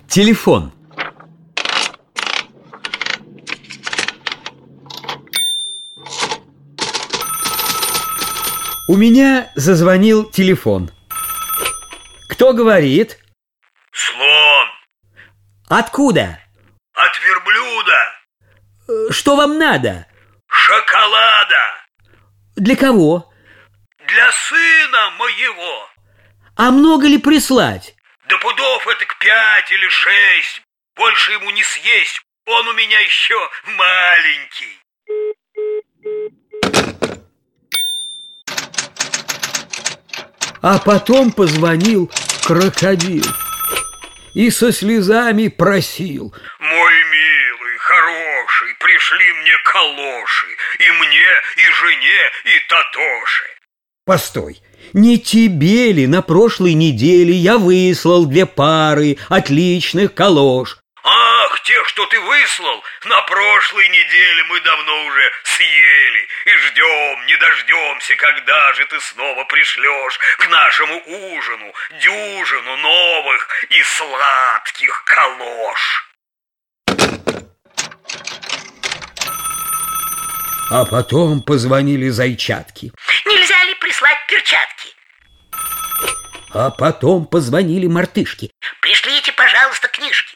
Телефон. У меня зазвонил телефон. Кто говорит? Слон. Откуда? От верблюда. Что вам надо? Шоколада. Для кого? Для сына моего. А много ли прислать? Да пудов этак 5 или 6. Больше ему не съесть. Он у меня еще маленький. А потом позвонил крокодил и со слезами просил: мой милый, хороший, пришли мне калоши. И мне, и жене, и Татоши. Постой, не тебе ли на прошлой неделе я выслал 2 пары отличных калош? Ах, те, что ты выслал, на прошлой неделе мы давно уже съели. И ждем, не дождемся, когда же ты снова пришлешь к нашему ужину дюжину новых и сладких калош. А потом позвонили зайчатки. Нельзя ли прислать перчатки? А потом позвонили мартышки. Пришлите, пожалуйста, книжки.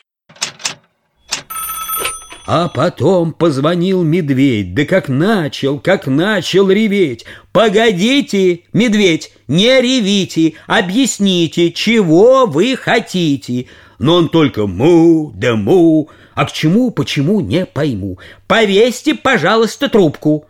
А потом позвонил медведь, да как начал реветь. Погодите, медведь, не ревите, объясните, чего вы хотите. Но он только му да му, а к чему, почему, не пойму. Повесьте, пожалуйста, трубку.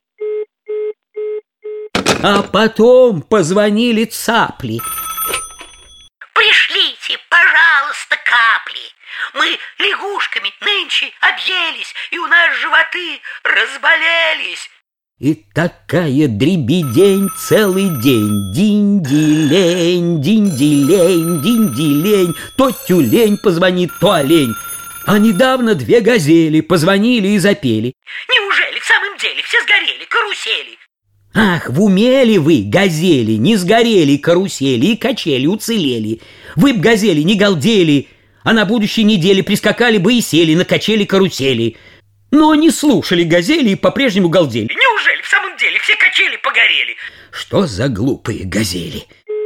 А потом позвонили цапли. Пришлите, пожалуйста, капли. Мы лягушками нынче объелись, и у нас животы разболелись. И такая дребедень целый день. Динь-ди-лень, динь-ди-лень, динь-ди-лень. То тюлень позвонит, то олень. А недавно 2 газели позвонили и запели. Неужели в самом деле все сгорели карусели? Ах, в уме ли вы, газели, не сгорели карусели и качели уцелели? Вы б, газели, не галдели, а на будущей неделе прискакали бы и сели на качели-карусели. Но не слушали газели и по-прежнему галдели. Неужели в самом деле все качели погорели? Что за глупые газели?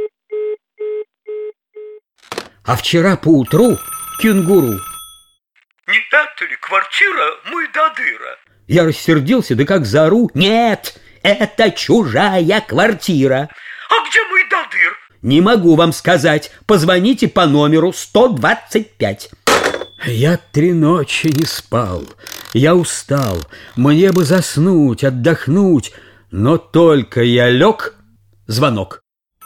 А вчера поутру кенгуру. Не это ли квартира Мойдодыра? Я рассердился, да как заору: нет, это чужая квартира. А где Мойдодыр? Не могу вам сказать. Позвоните по номеру 125. Я 3 ночи не спал. Я устал. Мне бы заснуть, отдохнуть. Но только я лег, звонок.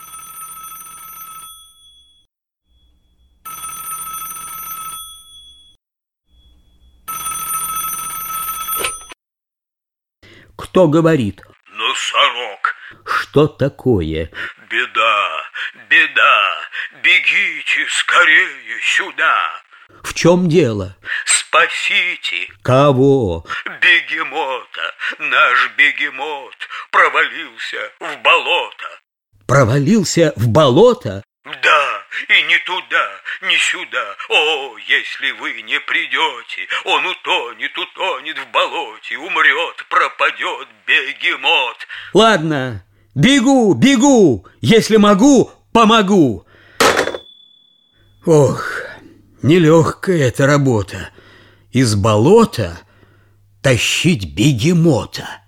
Кто говорит? Носорог. Что такое? Беда, беда, бегите скорее сюда. В чем дело? Спасите. Кого? Бегемота. Наш бегемот провалился в болото. Провалился в болото? Да, и ни туда, ни сюда. О, если вы не придете, он утонет в болоте, умрет, пропадет бегемот. Ладно, бегу, если могу, помогу. Ох, нелегкая эта работа. Из болота тащить бегемота.